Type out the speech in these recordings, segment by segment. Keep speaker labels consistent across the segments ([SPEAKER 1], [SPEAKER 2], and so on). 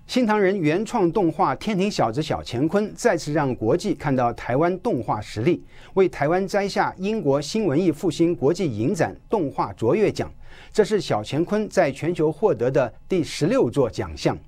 [SPEAKER 1] 新唐人原创动画《天庭小子》小乾坤再次让国际看到台湾动画实力，为台湾摘下英国新文艺复兴国际影展动画卓越奖。这是小乾坤在全球获得的第16座奖项。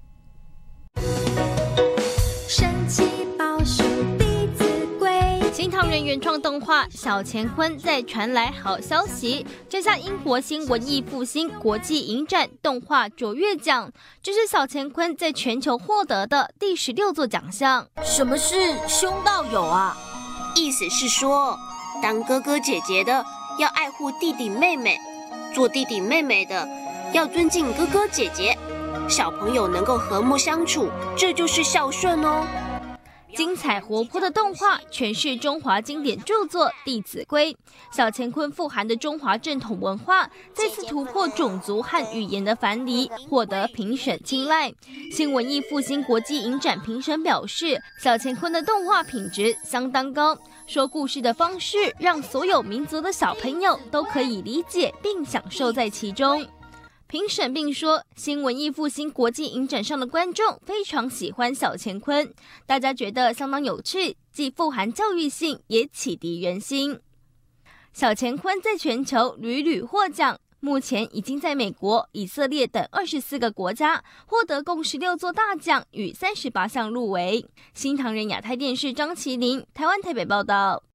[SPEAKER 2] 神奇宝树弟子规，
[SPEAKER 3] 新唐人原创动画《小乾坤》在传来好消息，摘下英国新文艺复兴国际影展动画卓越奖，这是小乾坤在全球获得的第16座奖项。
[SPEAKER 4] 什么是兄道友啊？
[SPEAKER 5] 意思是说，当哥哥姐姐的要爱护弟弟妹妹，做弟弟妹妹的要尊敬哥哥姐姐，小朋友能够和睦相处，这就是孝顺哦。
[SPEAKER 3] 精彩活泼的动画诠释中华经典著作《弟子规》，小乾坤富含的中华正统文化再次突破种族和语言的樊篱，获得评审青睐。新文艺复兴国际影展评审表示，小乾坤的动画品质相当高，说故事的方式让所有民族的小朋友都可以理解并享受在其中。评审并说，新文艺复兴国际影展上的观众非常喜欢小乾坤，大家觉得相当有趣，既富含教育性，也启迪人心。小乾坤在全球屡屡获奖，目前已经在美国、以色列等24个国家获得共16座大奖与38项入围。新唐人亚太电视张麒麟，台湾台北报道。